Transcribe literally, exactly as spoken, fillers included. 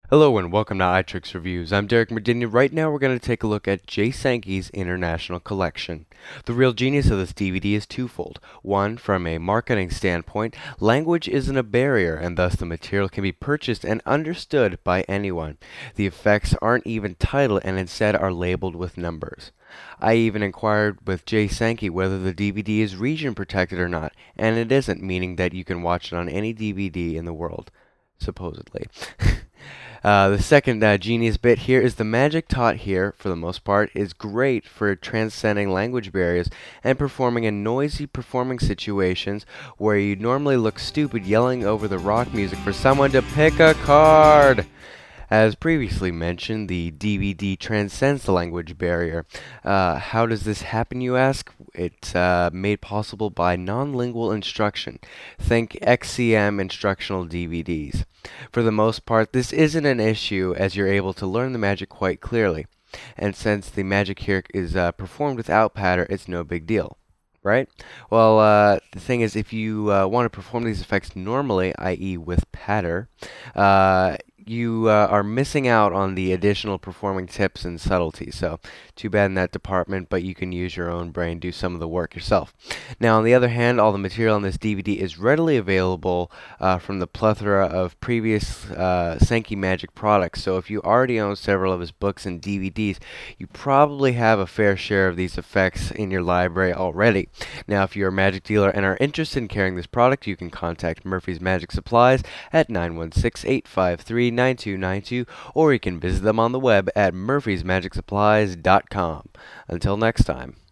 Hello and welcome to iTricks Reviews. I'm Derek Medina. Right now we're going to take a look at Jay Sankey's International Collection. The real genius of this D V D is twofold. One, from a marketing standpoint, language isn't a barrier and thus the material can be purchased and understood by anyone. The effects aren't even titled and instead are labeled with numbers. I even inquired with Jay Sankey whether the D V D is region protected or not, and it isn't, meaning that you can watch it on any D V D in the world, supposedly. Uh, the second uh, genius bit here is the magic taught here, for the most part, is great for transcending language barriers and performing in noisy performing situations where you normally look stupid yelling over the rock music for someone to pick a card. As previously mentioned, the D V D transcends the language barrier. Uh, how does this happen, you ask? It's uh, made possible by non-lingual instruction. Think X C M instructional D V Ds. For the most part, this isn't an issue as you're able to learn the magic quite clearly. And since the magic here is uh, performed without patter, it's no big deal. Right? Well, uh, the thing is, if you uh, want to perform these effects normally, that is with patter, uh, you uh, are missing out on the additional performing tips and subtleties. So, too bad in that department, but you can use your own brain, do some of the work yourself. Now, on the other hand, all the material on this D V D is readily available uh, from the plethora of previous uh, Sankey Magic products. So, if you already own several of his books and D V Ds, you probably have a fair share of these effects in your library already. Now, if you're a magic dealer and are interested in carrying this product, you can contact Murphy's Magic Supplies at nine one six, eight five three, nine two nine two, or you can visit them on the web at murphys magic supplies dot com. Until next time.